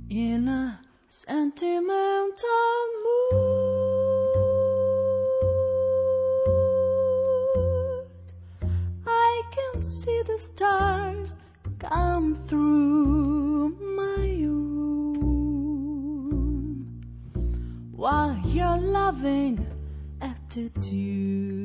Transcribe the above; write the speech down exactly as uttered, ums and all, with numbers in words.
In a sentimental mood, I can see the stars come through my room, while your loving attitude